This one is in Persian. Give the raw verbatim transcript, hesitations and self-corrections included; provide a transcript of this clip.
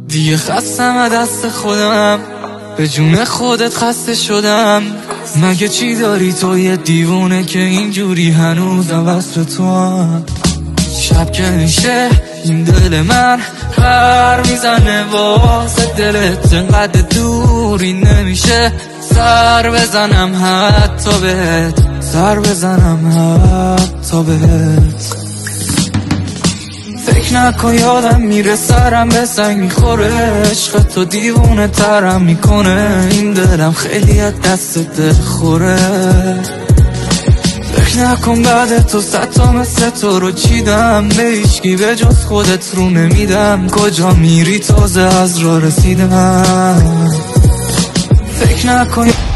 دیگه خستم از دست خودم، به جون خودت خسته شدم. مگه چی داری تو یه دیوونه که اینجوری هنوزم وصل تو هم؟ شب که میشه این دل من پر میزنه واسه دلت، انقدر دوری نمیشه سر بزنم حتی بهت، سر بزنم حتی بهت. فکر نکن یادم میره سرم به سنگ میخوره، عشق تو دیوونه ترم میکنه، این دلم خیلی از دست دل خوره. فکر نکن بعد تو صد تا مثل تو رو چیدم، به هیچکی به جز خودت رو نمیدم، کجا میری تازه از راه رسیدم. فکر نکن